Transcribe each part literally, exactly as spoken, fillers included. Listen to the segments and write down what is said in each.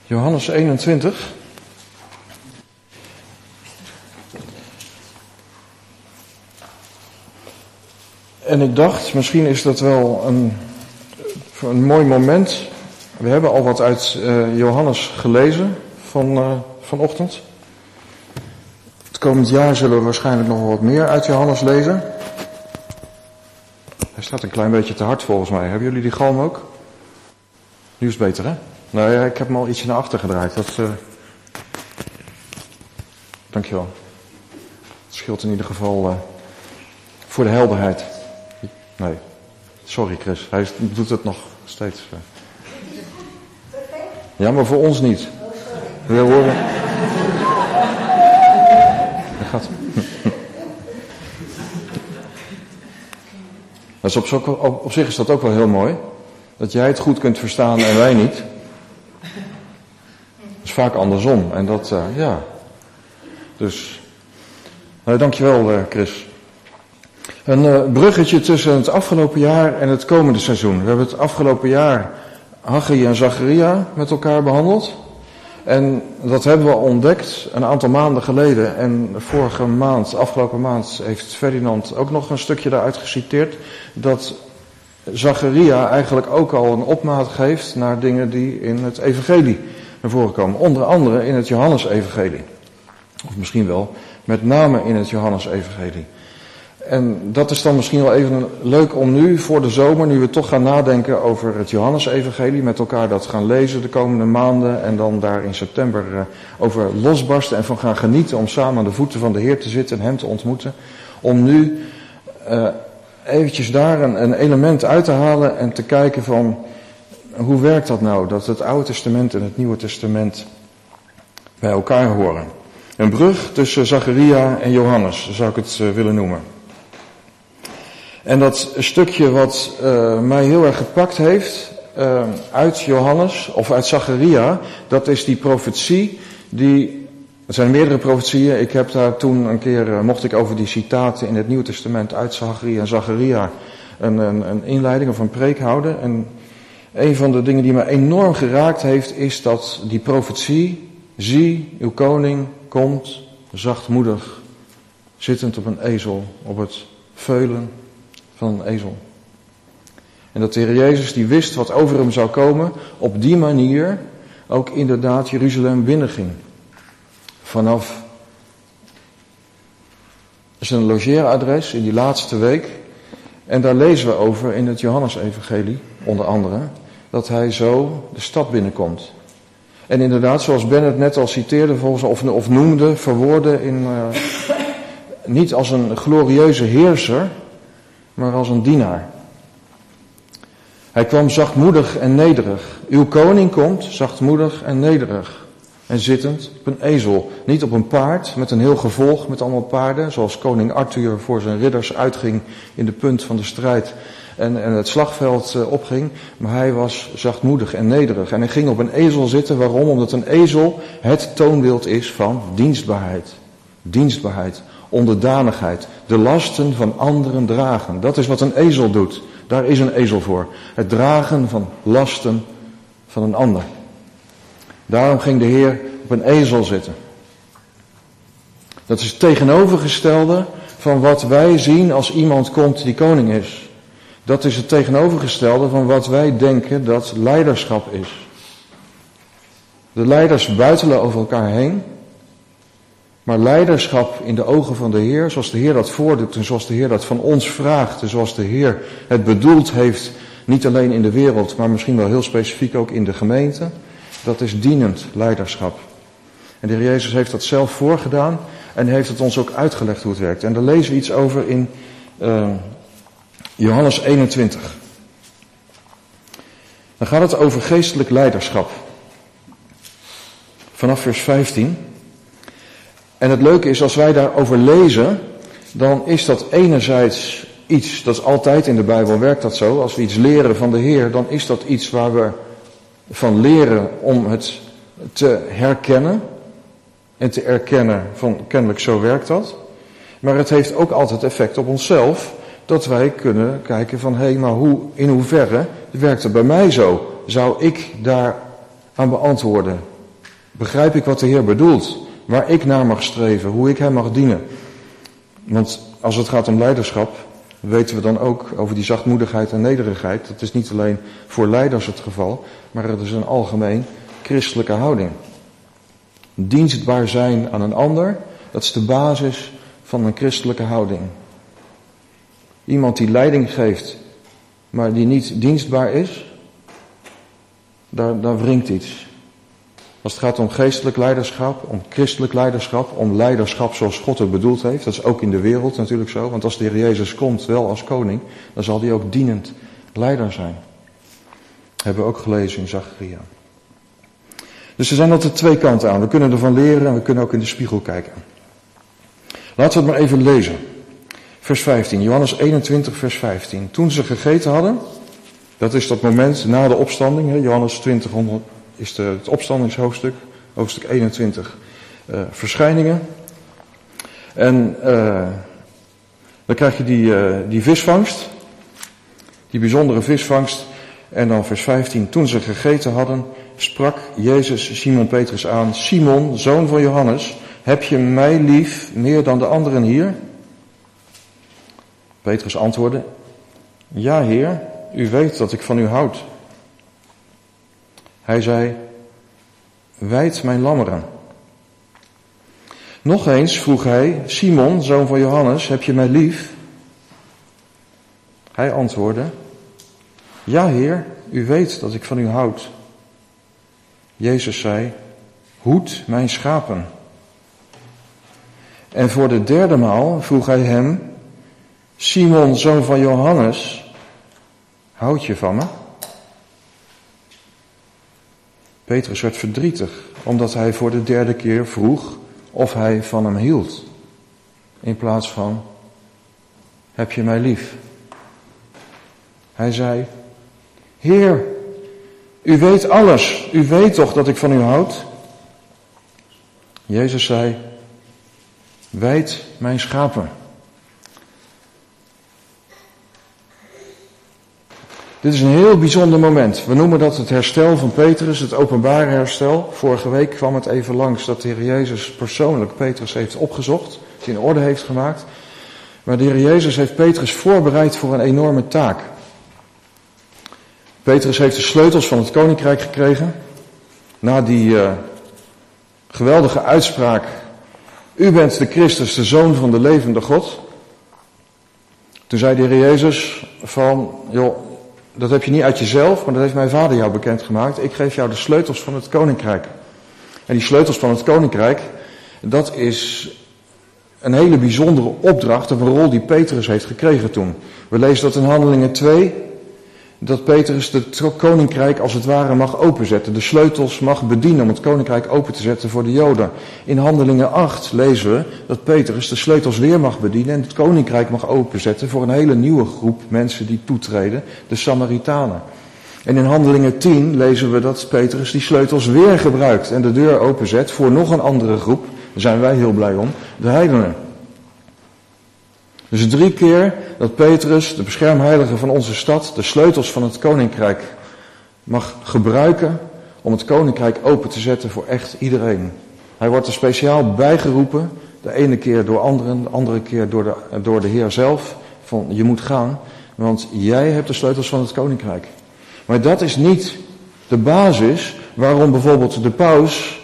Johannes eenentwintig. En ik dacht, misschien is dat wel een, een mooi moment. We hebben al wat uit uh, Johannes gelezen van, uh, vanochtend. Het komend jaar zullen we waarschijnlijk nog wel wat meer uit Johannes lezen. Hij staat een klein beetje te hard volgens mij. Hebben jullie die galm ook? Nu is het beter, hè? Nou ja, ik heb hem al ietsje naar achter gedraaid. Dat, uh... Dankjewel. Het scheelt in ieder geval uh, voor de helderheid. Nee, sorry Chris, hij doet het nog steeds. Uh... Ja, maar voor ons niet. Wil je horen? Dat gaat. Dat is op, op, op zich is dat ook wel heel mooi. Dat jij het goed kunt verstaan en wij niet. Dat is vaak andersom. En dat, uh, ja. Dus, nou, dankjewel uh, Chris. Een uh, bruggetje tussen het afgelopen jaar en het komende seizoen. We hebben het afgelopen jaar Haggai en Zacharia met elkaar behandeld. En dat hebben we ontdekt een aantal maanden geleden. En vorige maand, afgelopen maand, heeft Ferdinand ook nog een stukje daaruit geciteerd. Dat Zacharia eigenlijk ook al een opmaat geeft naar dingen die in het evangelie naar voren komen. Onder andere in het Johannes-evangelie. Of misschien wel met name in het Johannes-evangelie. En dat is dan misschien wel even leuk om nu voor de zomer, nu we toch gaan nadenken over het Johannes-evangelie, met elkaar dat gaan lezen de komende maanden en dan daar in september uh, over losbarsten en van gaan genieten om samen aan de voeten van de Heer te zitten en Hem te ontmoeten. Om nu uh, eventjes daar een, een element uit te halen en te kijken van hoe werkt dat nou, dat het Oude Testament en het Nieuwe Testament bij elkaar horen. Een brug tussen Zacharia en Johannes, zou ik het uh, willen noemen. En dat stukje wat uh, mij heel erg gepakt heeft uh, uit Johannes of uit Zacharia, dat is die profetie die, er zijn meerdere profetieën, ik heb daar toen een keer, uh, mocht ik over die citaten in het Nieuwe Testament uit Zacharia en Zacharia een, een, een inleiding of een preek houden. En een van de dingen die me enorm geraakt heeft is dat die profetie, zie, uw koning komt zachtmoedig, zittend op een ezel, op het veulen van een ezel. En dat de Heer Jezus, die wist wat over hem zou komen, op die manier ook inderdaad Jeruzalem binnenging. Vanaf zijn logeeradres in die laatste week. En daar lezen we over in het Johannes-evangelie, onder andere, dat hij zo de stad binnenkomt. En inderdaad, zoals Ben het net al citeerde, volgens, of, of noemde, verwoordde in, uh, niet als een glorieuze heerser, maar als een dienaar. Hij kwam zachtmoedig en nederig. Uw koning komt zachtmoedig en nederig. En zittend op een ezel. Niet op een paard met een heel gevolg met allemaal paarden. Zoals koning Arthur voor zijn ridders uitging in de punt van de strijd. En, en het slagveld uh, opging. Maar hij was zachtmoedig en nederig. En hij ging op een ezel zitten. Waarom? Omdat een ezel het toonbeeld is van dienstbaarheid. Dienstbaarheid. Onderdanigheid, de lasten van anderen dragen. Dat is wat een ezel doet. Daar is een ezel voor. Het dragen van lasten van een ander. Daarom ging de Heer op een ezel zitten. Dat is het tegenovergestelde van wat wij zien als iemand komt die koning is. Dat is het tegenovergestelde van wat wij denken dat leiderschap is. De leiders buitelen over elkaar heen. Maar leiderschap in de ogen van de Heer, zoals de Heer dat voordoet en zoals de Heer dat van ons vraagt en zoals de Heer het bedoeld heeft, niet alleen in de wereld, maar misschien wel heel specifiek ook in de gemeente, dat is dienend leiderschap. En de Heer Jezus heeft dat zelf voorgedaan en heeft het ons ook uitgelegd hoe het werkt. En daar lezen we iets over in uh, Johannes eenentwintig. Dan gaat het over geestelijk leiderschap. Vanaf vers vijftien. En het leuke is, als wij daarover lezen, dan is dat enerzijds iets, dat is altijd in de Bijbel, werkt dat zo. Als we iets leren van de Heer, dan is dat iets waar we van leren om het te herkennen. En te erkennen van, kennelijk zo werkt dat. Maar het heeft ook altijd effect op onszelf, dat wij kunnen kijken van, hé, hey, maar hoe, in hoeverre werkt het bij mij zo? Zou ik daar aan beantwoorden Begrijp ik wat de Heer bedoelt? Waar ik naar mag streven, hoe ik hem mag dienen? Want als het gaat om leiderschap, weten we dan ook over die zachtmoedigheid en nederigheid. Dat is niet alleen voor leiders het geval, maar het is een algemeen christelijke houding. Dienstbaar zijn aan een ander, dat is de basis van een christelijke houding. Iemand die leiding geeft, maar die niet dienstbaar is, daar, daar wringt iets. Als het gaat om geestelijk leiderschap, om christelijk leiderschap, om leiderschap zoals God het bedoeld heeft. Dat is ook in de wereld natuurlijk zo. Want als de Heer Jezus komt, wel als koning, dan zal hij ook dienend leider zijn. Dat hebben we ook gelezen in Zacharia. Dus er zijn altijd twee kanten aan. We kunnen ervan leren en we kunnen ook in de spiegel kijken. Laten we het maar even lezen. Vers vijftien, Johannes eenentwintig, vers vijftien. Toen ze gegeten hadden, dat is dat moment na de opstanding, hè, Johannes twintig is de, het opstandingshoofdstuk, hoofdstuk eenentwintig, uh, verschijningen. En uh, dan krijg je die, uh, die visvangst, die bijzondere visvangst. En dan vers vijftien, toen ze gegeten hadden, sprak Jezus Simon Petrus aan: Simon, zoon van Johannes, heb je mij lief meer dan de anderen hier? Petrus antwoordde: Ja, Heer, u weet dat ik van u houd. Hij zei: Wijd mijn lammeren. Nog eens vroeg hij: Simon, zoon van Johannes, heb je mij lief? Hij antwoordde: Ja, Heer, u weet dat ik van u houd. Jezus zei: Hoed mijn schapen. En voor de derde maal vroeg hij hem: Simon, zoon van Johannes, houd je van me? Petrus werd verdrietig, omdat hij voor de derde keer vroeg of hij van hem hield. In plaats van: heb je mij lief? Hij zei: Heer, u weet alles. U weet toch dat ik van u houd? Jezus zei: Wijd mijn schapen. Dit is een heel bijzonder moment. We noemen dat het herstel van Petrus, het openbare herstel. Vorige week kwam het even langs dat de Heer Jezus persoonlijk Petrus heeft opgezocht, het in orde heeft gemaakt. Maar de Heer Jezus heeft Petrus voorbereid voor een enorme taak. Petrus heeft de sleutels van het koninkrijk gekregen. Na die uh, geweldige uitspraak: U bent de Christus, de Zoon van de levende God. Toen zei de Heer Jezus van: joh, dat heb je niet uit jezelf, maar dat heeft mijn Vader jou bekendgemaakt. Ik geef jou de sleutels van het koninkrijk. En die sleutels van het koninkrijk, dat is een hele bijzondere opdracht, of een rol die Petrus heeft gekregen toen. We lezen dat in Handelingen twee, dat Petrus het koninkrijk als het ware mag openzetten. De sleutels mag bedienen om het koninkrijk open te zetten voor de Joden. In Handelingen acht lezen we dat Petrus de sleutels weer mag bedienen en het koninkrijk mag openzetten voor een hele nieuwe groep mensen die toetreden, de Samaritanen. En in Handelingen tien lezen we dat Petrus die sleutels weer gebruikt en de deur openzet voor nog een andere groep. Daar zijn wij heel blij om, de heidenen. Dus drie keer dat Petrus, de beschermheilige van onze stad, de sleutels van het koninkrijk mag gebruiken om het koninkrijk open te zetten voor echt iedereen. Hij wordt er speciaal bijgeroepen, de ene keer door anderen, de andere keer door de, door de Heer zelf, van je moet gaan, want jij hebt de sleutels van het koninkrijk. Maar dat is niet de basis waarom bijvoorbeeld de paus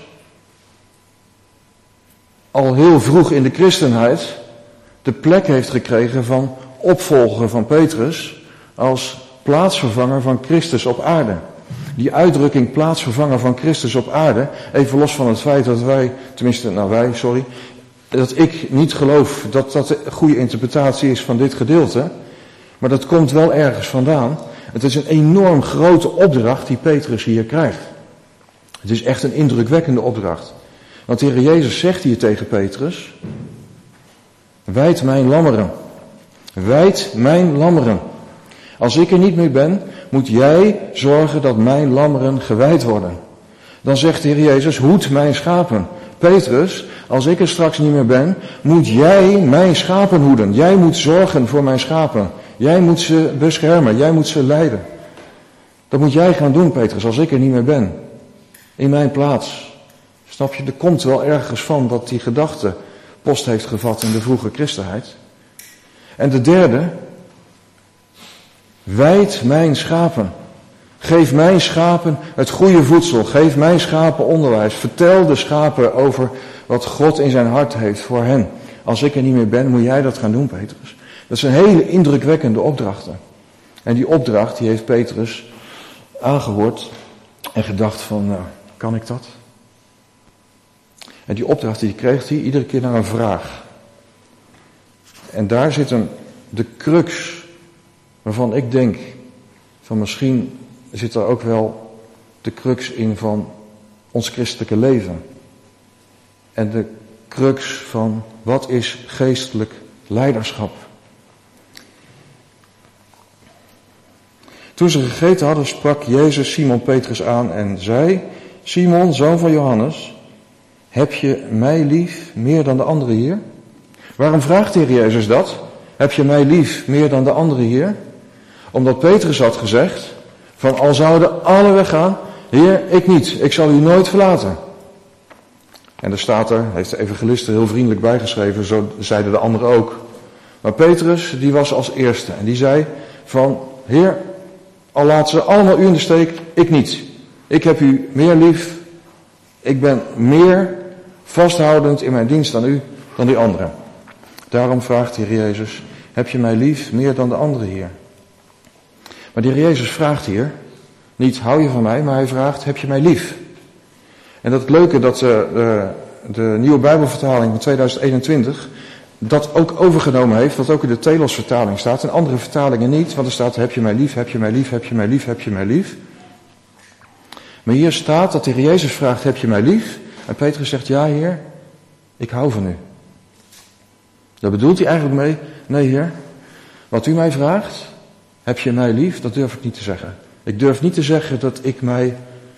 al heel vroeg in de christenheid de plek heeft gekregen van opvolger van Petrus als plaatsvervanger van Christus op aarde. Die uitdrukking plaatsvervanger van Christus op aarde, even los van het feit dat wij, tenminste nou wij, sorry, dat ik niet geloof dat dat een goede interpretatie is van dit gedeelte, maar dat komt wel ergens vandaan. Het is een enorm grote opdracht die Petrus hier krijgt. Het is echt een indrukwekkende opdracht. Want de Heer Jezus zegt hier tegen Petrus: Wijd mijn lammeren. Wijd mijn lammeren. Als ik er niet meer ben, moet jij zorgen dat mijn lammeren gewijd worden. Dan zegt de Heer Jezus: Hoed mijn schapen. Petrus, als ik er straks niet meer ben, moet jij mijn schapen hoeden. Jij moet zorgen voor mijn schapen. Jij moet ze beschermen. Jij moet ze leiden. Dat moet jij gaan doen, Petrus, als ik er niet meer ben. In mijn plaats. Snap je, er komt wel ergens van dat die gedachte post heeft gevat in de vroege christenheid. En de derde, wijd mijn schapen. Geef mijn schapen het goede voedsel. Geef mijn schapen onderwijs. Vertel de schapen over wat God in zijn hart heeft voor hen. Als ik er niet meer ben, moet jij dat gaan doen, Petrus. Dat zijn hele indrukwekkende opdrachten. En die opdracht, die heeft Petrus aangehoord en gedacht van, nou, kan ik dat? En die opdracht die kreeg hij iedere keer naar een vraag. En daar zit een, de crux waarvan ik denk, van misschien zit er ook wel de crux in van ons christelijke leven. En de crux van wat is geestelijk leiderschap. Toen ze gegeten hadden, sprak Jezus Simon Petrus aan en zei, Simon, zoon van Johannes, heb je mij lief meer dan de anderen hier? Waarom vraagt de Heer Jezus dat? Heb je mij lief meer dan de anderen hier? Omdat Petrus had gezegd, van al zouden alle weggaan, Heer, ik niet, ik zal u nooit verlaten. En er staat er, heeft de evangelisten heel vriendelijk bijgeschreven, zo zeiden de anderen ook. Maar Petrus, die was als eerste en die zei van, Heer, al laten ze allemaal u in de steek, ik niet. Ik heb u meer lief, ik ben meer vasthoudend in mijn dienst aan u dan die anderen. Daarom vraagt de Heer Jezus, heb je mij lief meer dan de anderen hier? Maar de Heer Jezus vraagt hier, niet hou je van mij, maar hij vraagt, heb je mij lief? En dat leuke dat de, de, de nieuwe Bijbelvertaling van tweeduizend eenentwintig dat ook overgenomen heeft, wat ook in de Telos vertaling staat, en andere vertalingen niet, want er staat, heb je mij lief, heb je mij lief, heb je mij lief, heb je mij lief. Maar hier staat dat de Heer Jezus vraagt, heb je mij lief? En Petrus zegt, ja Heer, ik hou van u. Daar bedoelt hij eigenlijk mee, nee Heer, wat u mij vraagt, heb je mij lief, dat durf ik niet te zeggen. Ik durf niet te zeggen dat ik mij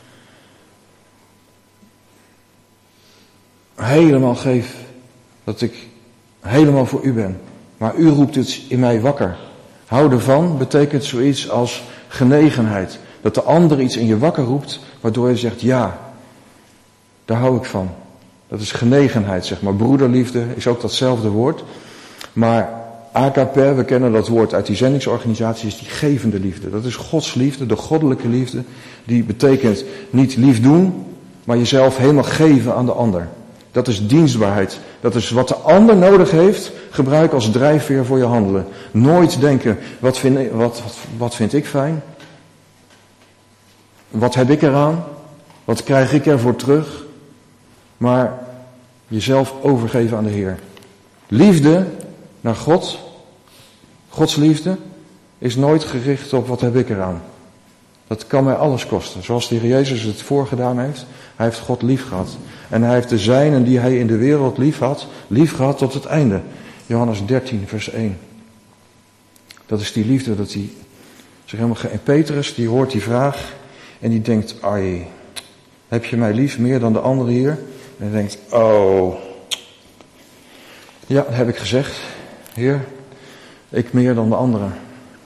helemaal geef, dat ik helemaal voor u ben. Maar u roept het in mij wakker. Houden van betekent zoiets als genegenheid. Dat de ander iets in je wakker roept, waardoor je zegt, ja, daar hou ik van. Dat is genegenheid, zeg maar. Broederliefde is ook datzelfde woord. Maar agape, we kennen dat woord uit die zendingsorganisatie, is die gevende liefde. Dat is Gods liefde, de goddelijke liefde. Die betekent niet lief doen, maar jezelf helemaal geven aan de ander. Dat is dienstbaarheid. Dat is wat de ander nodig heeft, gebruik als drijfveer voor je handelen. Nooit denken, wat vind, wat, wat, wat vind ik fijn? Wat heb ik eraan? Wat krijg ik ervoor terug? Maar jezelf overgeven aan de Heer. Liefde naar God, Gods liefde, is nooit gericht op wat heb ik eraan. Dat kan mij alles kosten. Zoals de Heer Jezus het voorgedaan heeft. Hij heeft God lief gehad. En hij heeft de zijnen die hij in de wereld lief had, lief gehad tot het einde. Johannes dertien vers één. Dat is die liefde dat hij zich helemaal ge... En Petrus die hoort die vraag en die denkt, ai, heb je mij lief meer dan de anderen hier? En hij denkt, oh, ja, dat heb ik gezegd, Heer, ik meer dan de anderen.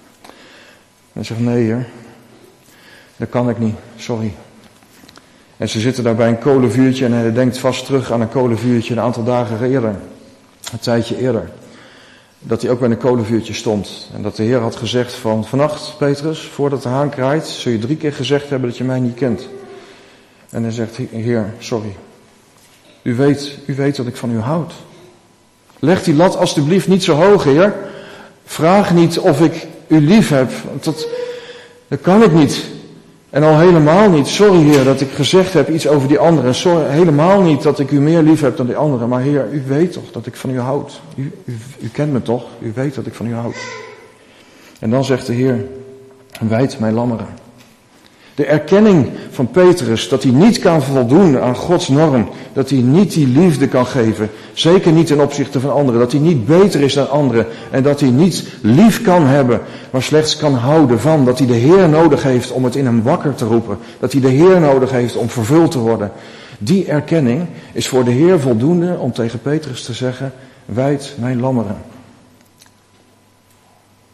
En hij zegt, nee Heer, dat kan ik niet, sorry. En ze zitten daar bij een kolenvuurtje en hij denkt vast terug aan een kolenvuurtje een aantal dagen eerder. Een tijdje eerder. Dat hij ook bij een kolenvuurtje stond. En dat de Heer had gezegd van, vannacht Petrus, voordat de haan kraait, zul je drie keer gezegd hebben dat je mij niet kent. En hij zegt, Heer, sorry. U weet, u weet dat ik van u houd. Leg die lat alstublieft niet zo hoog, Heer. Vraag niet of ik u lief heb. Want dat, dat kan ik niet. En al helemaal niet, sorry Heer dat ik gezegd heb iets over die anderen. Sorry, helemaal niet dat ik u meer lief heb dan die anderen. Maar Heer, u weet toch dat ik van u houd. U, u, u kent me toch? U weet dat ik van u houd. En dan zegt de Heer, wijd mijn lammeren. De erkenning van Petrus dat hij niet kan voldoen aan Gods norm. Dat hij niet die liefde kan geven. Zeker niet ten opzichte van anderen. Dat hij niet beter is dan anderen. En dat hij niet lief kan hebben, maar slechts kan houden van. Dat hij de Heer nodig heeft om het in hem wakker te roepen. Dat hij de Heer nodig heeft om vervuld te worden. Die erkenning is voor de Heer voldoende om tegen Petrus te zeggen, wijd mijn lammeren.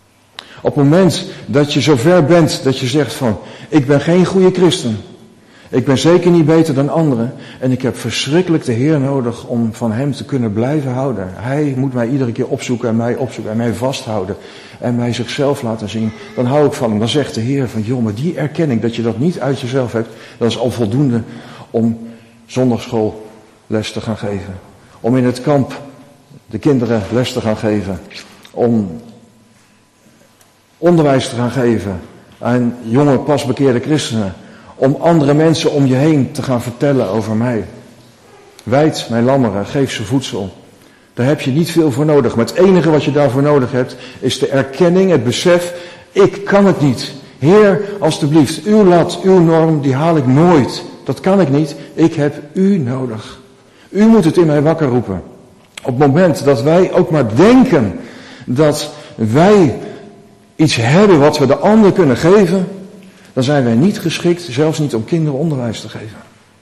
Op het moment dat je zover bent dat je zegt van, ik ben geen goede christen. Ik ben zeker niet beter dan anderen. En ik heb verschrikkelijk de Heer nodig om van Hem te kunnen blijven houden. Hij moet mij iedere keer opzoeken en mij opzoeken en mij vasthouden. En mij zichzelf laten zien. Dan hou ik van Hem. Dan zegt de Heer van, joh, maar die erkenning dat je dat niet uit jezelf hebt. Dat is al voldoende om zondagschoolles te gaan geven. Om in het kamp de kinderen les te gaan geven. Om onderwijs te gaan geven aan jonge pasbekeerde christenen. Om andere mensen om je heen te gaan vertellen over mij. Wijd mijn lammeren, geef ze voedsel. Daar heb je niet veel voor nodig. Maar het enige wat je daarvoor nodig hebt, is de erkenning, het besef, ik kan het niet. Heer, alstublieft, uw lat, uw norm, die haal ik nooit. Dat kan ik niet. Ik heb u nodig. U moet het in mij wakker roepen. Op het moment dat wij ook maar denken dat wij iets hebben wat we de ander kunnen geven, dan zijn wij niet geschikt, zelfs niet om kinderen onderwijs te geven.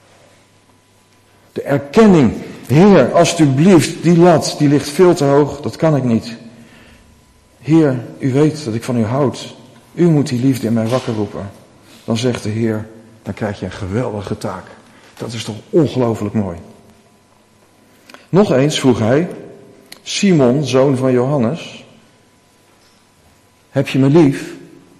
De erkenning, Heer, alstublieft, die lat, die ligt veel te hoog, dat kan ik niet. Heer, u weet dat ik van u houd. U moet die liefde in mij wakker roepen. Dan zegt de Heer, dan krijg je een geweldige taak. Dat is toch ongelooflijk mooi. Nog eens vroeg hij, Simon, zoon van Johannes, heb je me lief?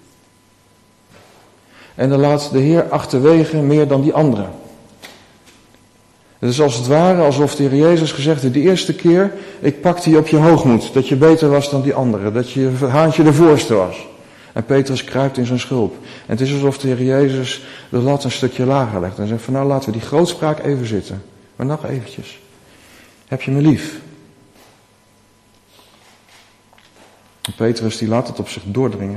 En dan laat de Heer achterwege meer dan die anderen. Het is als het ware alsof de Heer Jezus gezegd heeft, de eerste keer, ik pakte je op je hoogmoed, dat je beter was dan die anderen, dat je haantje de voorste was. En Petrus kruipt in zijn schulp. En het is alsof de Heer Jezus de lat een stukje lager legt. En zegt van nou laten we die grootspraak even zitten. Maar nog eventjes. Heb je me lief? En Petrus die laat het op zich doordringen.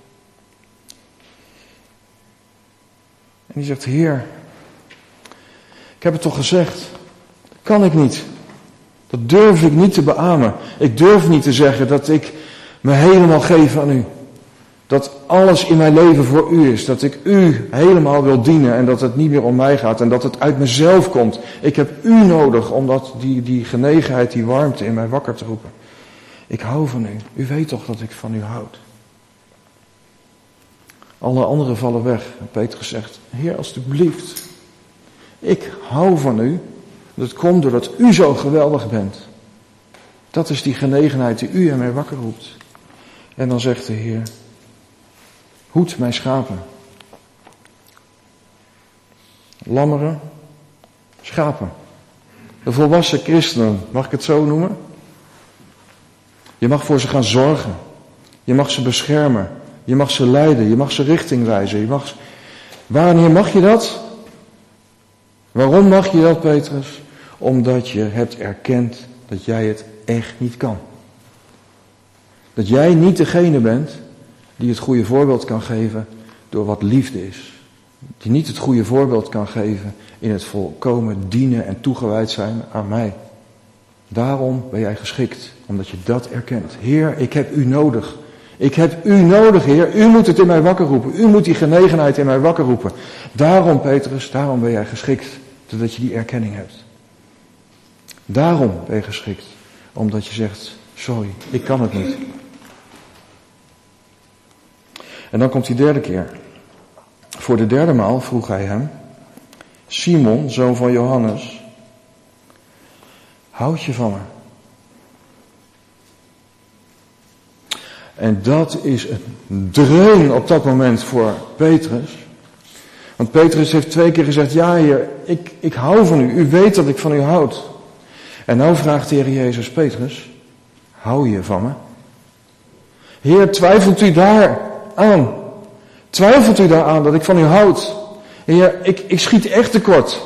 En die zegt, Heer, ik heb het toch gezegd. Dat kan ik niet. Dat durf ik niet te beamen. Ik durf niet te zeggen dat ik me helemaal geef aan u. Dat alles in mijn leven voor u is. Dat ik u helemaal wil dienen en dat het niet meer om mij gaat en dat het uit mezelf komt. Ik heb u nodig om dat, die, die genegenheid, die warmte in mij wakker te roepen. Ik hou van u. U weet toch dat ik van u houd. Alle anderen vallen weg. En Petrus zegt, Heer, alstublieft. Ik hou van u. Dat komt doordat u zo geweldig bent. Dat is die genegenheid die u in mij wakker roept. En dan zegt de Heer, hoed mijn schapen. Lammeren, schapen. De volwassen christenen, mag ik het zo noemen? Je mag voor ze gaan zorgen. Je mag ze beschermen. Je mag ze leiden. Je mag ze richting wijzen. Je mag... Wanneer mag je dat? Waarom mag je dat, Petrus? Omdat je hebt erkend dat jij het echt niet kan. Dat jij niet degene bent die het goede voorbeeld kan geven door wat liefde is. Die niet het goede voorbeeld kan geven in het volkomen dienen en toegewijd zijn aan mij. Daarom ben jij geschikt, omdat je dat erkent. Heer, ik heb u nodig. Ik heb u nodig, Heer. U moet het in mij wakker roepen. U moet die genegenheid in mij wakker roepen. Daarom, Petrus, daarom ben jij geschikt, zodat je die erkenning hebt. Daarom ben je geschikt, omdat je zegt, sorry, ik kan het niet. En dan komt die derde keer. Voor de derde maal vroeg hij hem, Simon, zoon van Johannes, houd je van me? En dat is een dreun op dat moment voor Petrus. Want Petrus heeft twee keer gezegd, ja Heer, ik, ik hou van u. U weet dat ik van u houd. En nou vraagt de Heer Jezus Petrus, hou je van me? Heer, twijfelt u daar aan? Twijfelt u daaraan dat ik van u houd? Heer, ik, ik schiet echt tekort.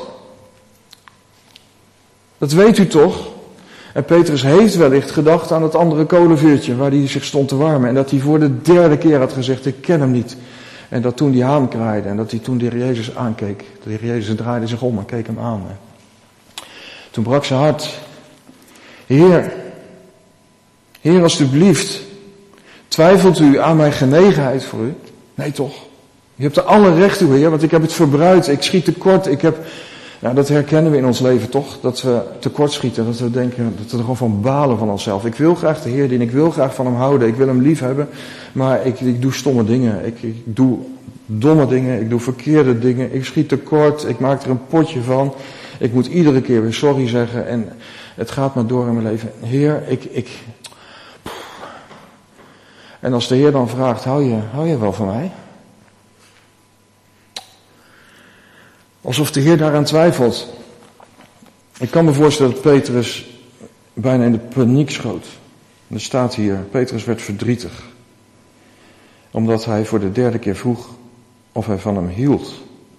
Dat weet u toch? En Petrus heeft wellicht gedacht aan het andere kolenvuurtje waar hij zich stond te warmen. En dat hij voor de derde keer had gezegd, ik ken hem niet. En dat toen die haan kraaide en dat hij toen de Heer Jezus aankeek. De Heer Jezus draaide zich om en keek hem aan. Toen brak zijn hart. Heer, Heer alstublieft, twijfelt u aan mijn genegenheid voor u? Nee toch? Je hebt er alle recht toe, Heer, want ik heb het verbruikt, ik schiet tekort, ik heb... Nou, dat herkennen we in ons leven toch, dat we tekort schieten, dat we denken, dat we er gewoon van balen van onszelf. Ik wil graag de Heer dienen, ik wil graag van hem houden, ik wil hem lief hebben, maar ik, ik doe stomme dingen, ik, ik doe domme dingen, ik doe verkeerde dingen, ik schiet tekort, ik maak er een potje van. Ik moet iedere keer weer sorry zeggen en het gaat maar door in mijn leven. Heer, ik... ik en als de Heer dan vraagt, hou je, hou je wel van mij? Alsof de Heer daaraan twijfelt. Ik kan me voorstellen dat Petrus bijna in de paniek schoot. Er staat hier, Petrus werd verdrietig. Omdat hij voor de derde keer vroeg of hij van hem hield.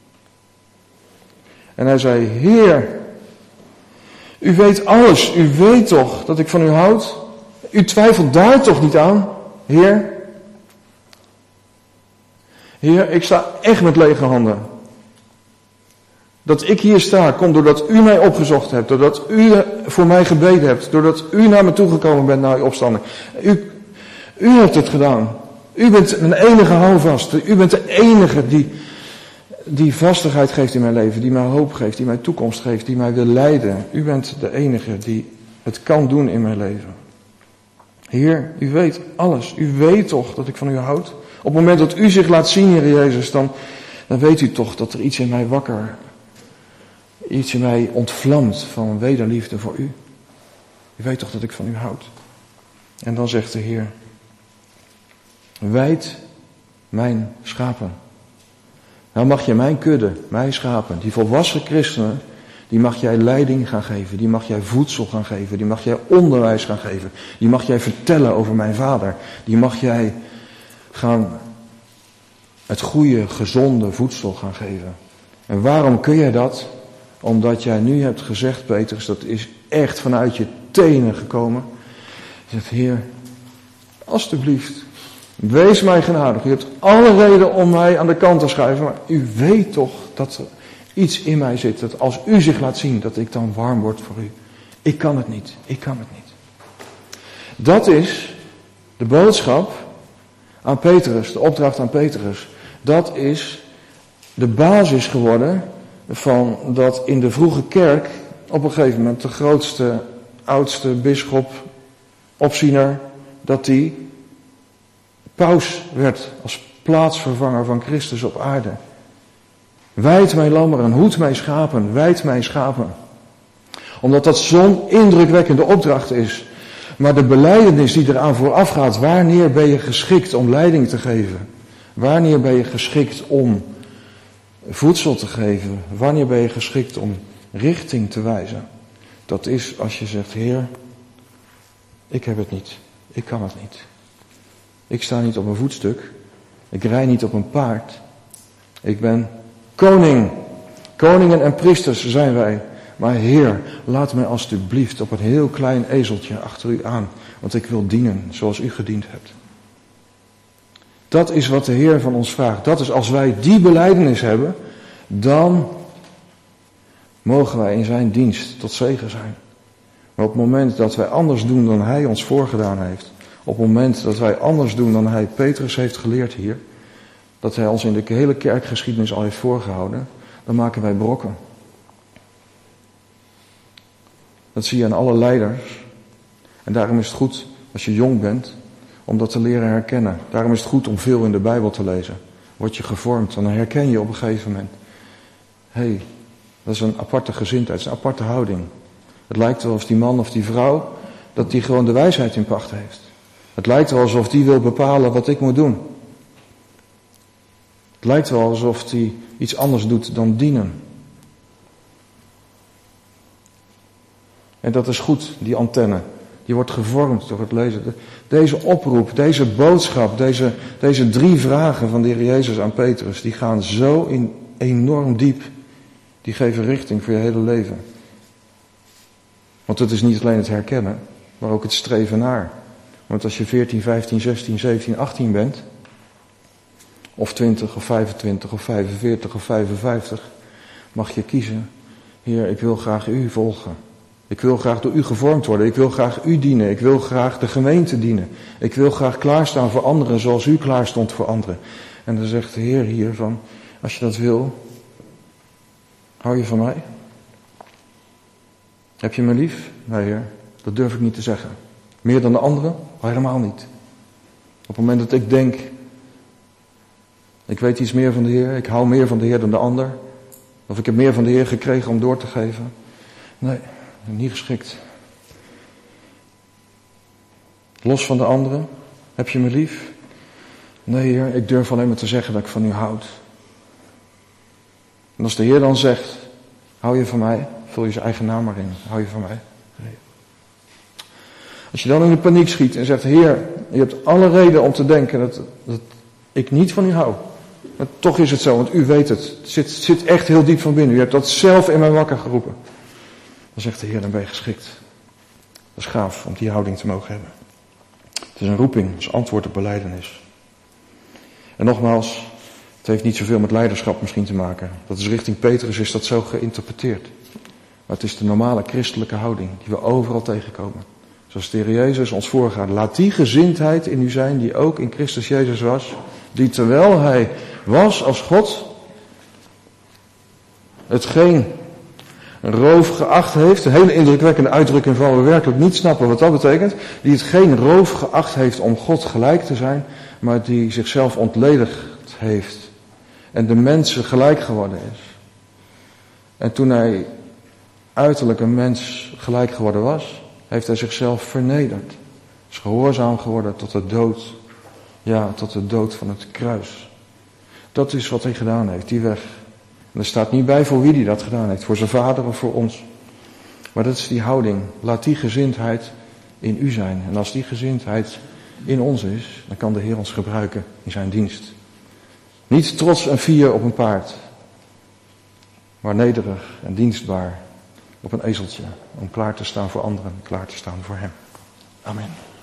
En hij zei, Heer, u weet alles, u weet toch dat ik van u houd? U twijfelt daar toch niet aan, Heer? Heer, ik sta echt met lege handen. Dat ik hier sta, komt doordat u mij opgezocht hebt, doordat u voor mij gebeden hebt, doordat u naar me toegekomen bent na uw opstanding. U, u hebt het gedaan. U bent mijn enige houvast. U bent de enige die, die vastigheid geeft in mijn leven, die mij hoop geeft, die mij toekomst geeft, die mij wil leiden. U bent de enige die het kan doen in mijn leven. Heer, u weet alles. U weet toch dat ik van u houd? Op het moment dat u zich laat zien, Heer Jezus, dan, dan weet u toch dat er iets in mij wakker, iets in mij ontvlamt van wederliefde voor u. U weet toch dat ik van u houd? En dan zegt de Heer, wijd mijn schapen. Nou mag je mijn kudde, mijn schapen, die volwassen christenen, die mag jij leiding gaan geven, die mag jij voedsel gaan geven, die mag jij onderwijs gaan geven, die mag jij vertellen over mijn vader, die mag jij gaan het goede, gezonde voedsel gaan geven. En waarom kun jij dat? Omdat jij nu hebt gezegd, Petrus, dat is echt vanuit je tenen gekomen. Je zegt, Heer, alstublieft, wees mij genadig. U hebt alle reden om mij aan de kant te schuiven, maar u weet toch dat er iets in mij zit, dat als u zich laat zien, dat ik dan warm word voor u. Ik kan het niet, ik kan het niet. Dat is de boodschap aan Petrus, de opdracht aan Petrus. Dat is de basis geworden van dat in de vroege kerk op een gegeven moment de grootste, oudste bisschop, opziener, dat die paus werd als plaatsvervanger van Christus op aarde. Wijd mijn lammeren, hoed mijn schapen, wijd mijn schapen. Omdat dat zo'n indrukwekkende opdracht is. Maar de belijdenis die eraan vooraf gaat, wanneer ben je geschikt om leiding te geven? Wanneer ben je geschikt om voedsel te geven? Wanneer ben je geschikt om richting te wijzen? Dat is als je zegt, Heer, ik heb het niet. Ik kan het niet. Ik sta niet op een voetstuk. Ik rij niet op een paard. Ik ben koning. Koningen en priesters zijn wij. Maar Heer, laat mij alstublieft op een heel klein ezeltje achter u aan. Want ik wil dienen zoals u gediend hebt. Dat is wat de Heer van ons vraagt. Dat is als wij die belijdenis hebben, dan mogen wij in zijn dienst tot zegen zijn. Maar op het moment dat wij anders doen dan hij ons voorgedaan heeft, op het moment dat wij anders doen dan hij Petrus heeft geleerd hier, dat hij ons in de hele kerkgeschiedenis al heeft voorgehouden, dan maken wij brokken. Dat zie je aan alle leiders. En daarom is het goed, als je jong bent, om dat te leren herkennen. Daarom is het goed om veel in de Bijbel te lezen. Word je gevormd, dan herken je op een gegeven moment. Hé, hey, dat is een aparte gezindheid, dat is een aparte houding. Het lijkt wel alsof die man of die vrouw, dat die gewoon de wijsheid in pacht heeft. Het lijkt wel alsof die wil bepalen wat ik moet doen. Het lijkt wel alsof die iets anders doet dan dienen. En dat is goed, die antenne. Die wordt gevormd door het lezen. Deze oproep, deze boodschap, deze, deze drie vragen van de Heer Jezus aan Petrus, die gaan zo in, enorm diep. Die geven richting voor je hele leven. Want het is niet alleen het herkennen, maar ook het streven naar. Want als je veertien, vijftien, zestien, zeventien, achttien bent, of twintig, of vijfentwintig, of vijfenveertig, of vijfenvijftig, mag je kiezen. Heer, ik wil graag u volgen. Ik wil graag door u gevormd worden. Ik wil graag u dienen. Ik wil graag de gemeente dienen. Ik wil graag klaarstaan voor anderen zoals u klaarstond voor anderen. En dan zegt de Heer hier van, als je dat wil, hou je van mij? Heb je me lief? Nee, Heer, dat durf ik niet te zeggen. Meer dan de anderen? Helemaal niet. Op het moment dat ik denk Ik weet iets meer van de Heer, ik hou meer van de Heer dan de ander. Of ik heb meer van de Heer gekregen om door te geven. Nee, niet geschikt. Los van de anderen, heb je me lief? Nee, Heer, ik durf alleen maar te zeggen dat ik van u houd. En als de Heer dan zegt, hou je van mij? Vul je zijn eigen naam maar in. Hou je van mij? Nee. Als je dan in de paniek schiet en zegt, Heer, je hebt alle reden om te denken dat, dat ik niet van u hou. Maar toch is het zo, want u weet het. Het zit, zit echt heel diep van binnen. U hebt dat zelf in mij wakker geroepen. Dan zegt de Heer, dan ben je geschikt. Dat is gaaf om die houding te mogen hebben. Het is een roeping, het is antwoord op belijdenis. En nogmaals, het heeft niet zoveel met leiderschap misschien te maken. Dat is richting Petrus, is dat zo geïnterpreteerd. Maar het is de normale christelijke houding die we overal tegenkomen. Zoals de Heer Jezus ons voorgaat. Laat die gezindheid in u zijn die ook in Christus Jezus was. Die terwijl hij was als God, hetgeen roof geacht heeft. Een hele indrukwekkende uitdrukking van we werkelijk niet snappen wat dat betekent. Die het geen roof geacht heeft om God gelijk te zijn. Maar die zichzelf ontledigd heeft. En de mensen gelijk geworden is. En toen hij uiterlijk een mens gelijk geworden was, heeft hij zichzelf vernederd. Is gehoorzaam geworden tot de dood. Ja, tot de dood van het kruis. Dat is wat hij gedaan heeft, die weg. En er staat niet bij voor wie hij dat gedaan heeft. Voor zijn vader of voor ons. Maar dat is die houding. Laat die gezindheid in u zijn. En als die gezindheid in ons is, dan kan de Heer ons gebruiken in zijn dienst. Niet trots en fier op een paard. Maar nederig en dienstbaar op een ezeltje. Om klaar te staan voor anderen, klaar te staan voor hem. Amen.